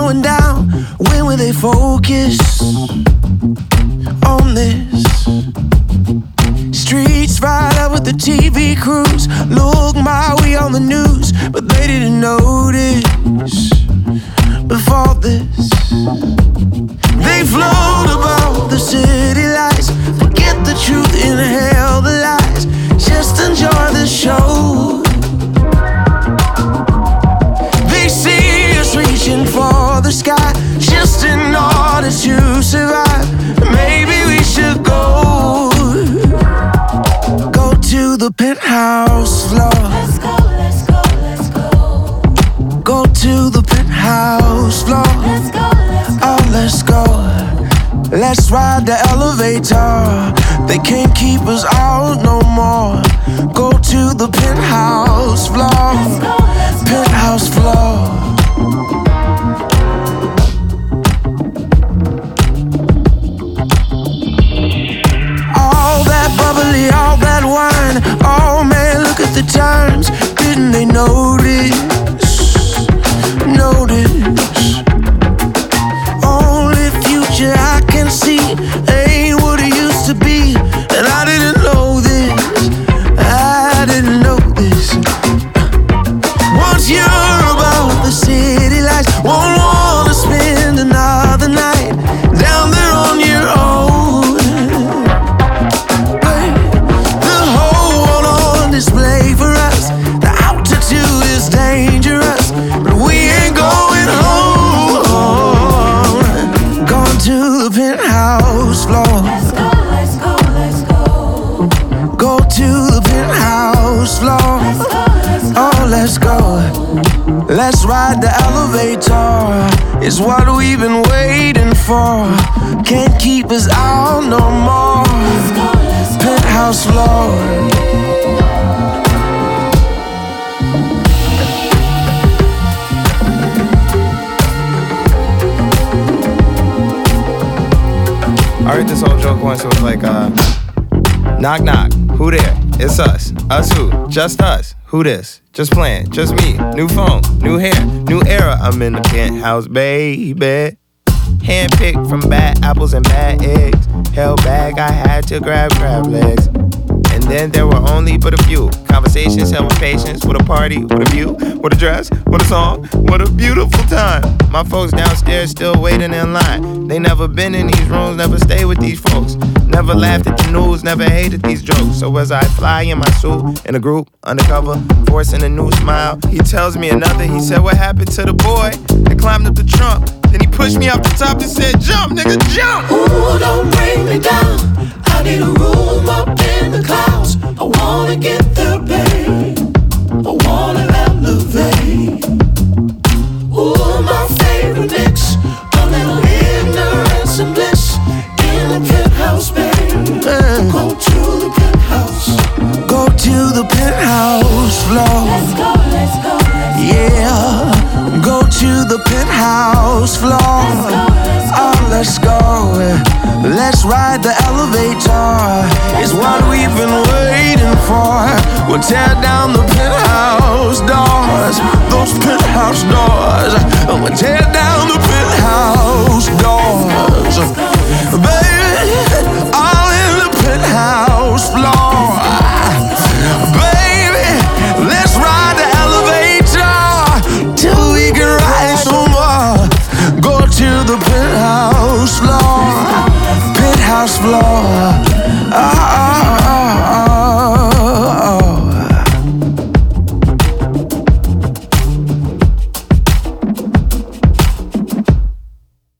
going down? When will they focus on this? Streets right up with the TV crews. Look my way on the news, but they didn't notice before this. They float about the city lights, forget the truth, inhale the lies, just enjoy the show. They see us reaching for the sky, just in order to survive. Maybe we should go to the penthouse floor. Let's go, let's go, let's go. Go to the penthouse floor. Let's go, let's go. Oh, let's go. Let's ride the elevator. They can't keep us out no more. Go to the penthouse floor. Let's go, let's go. Penthouse floor. All that bubbly, all that wine. Oh man, look at the times. Didn't they notice? Only future I can see ain't what it used to be. And I didn't know this. I didn't know this. Once you're about the city lights, won't wanna spend another night down there on your own. The whole world on display for us. The altitude is dangerous, but we ain't going home. Going to the penthouse floor. Let's go, let's go, let's go. Go to the penthouse floor. Let's go, let's go. Oh, let's go. Let's ride the elevator. It's what we've been waiting for. Can't keep us out no more. Let's go, let's go. Penthouse floor. I heard this whole joke once. It was like, knock knock, who there? It's us. Us who? Just us. Who this? Just playing, just me. New phone, new hair, new era. I'm in the penthouse, baby. Handpicked from bad apples and bad eggs. Held back, I had to grab legs. And then there were only but a few conversations held with patience, with a party, with a view, with a dress, with a song, what a beautiful time. My folks downstairs still waiting in line. They never been in these rooms, never stayed with these folks. Never laughed at the news, never hated these jokes. So as I fly in my suit, in a group, undercover, forcing a new smile, he tells me another, he said, what happened to the boy that climbed up the trunk? Then he pushed me off the top and said, jump, nigga, jump! Ooh, don't bring me down. I need a room up in the clouds. I wanna get there, babe. I wanna elevate. Ooh, my favorite mix. A little ignorance and bliss in the penthouse, babe. Go to the penthouse. Go to the penthouse floor. Let's go, let's go, let's go. Yeah, go to the penthouse floor. Let's go, let's go. Oh, let's go. Let's ride the elevator. It's what we've been waiting for. We'll tear down the penthouse doors. Those penthouse doors. We'll tear down the penthouse doors. Baby, all in the penthouse floor. Baby, let's ride the elevator till we can ride some more. Go to the penthouse floor. Penthouse floor.